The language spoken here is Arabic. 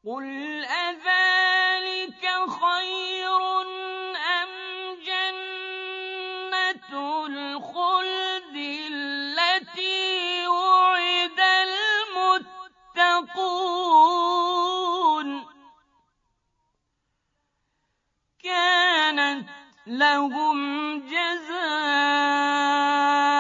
قُلْ أَذَٰلِكَ خَيْرٌ أَمْ جَنَّةُ الْخُلْدِ الَّتِي وُعِدَ الْمُتَّقُونَ ۚ كَانَتْ لَهُمْ جَزَاءً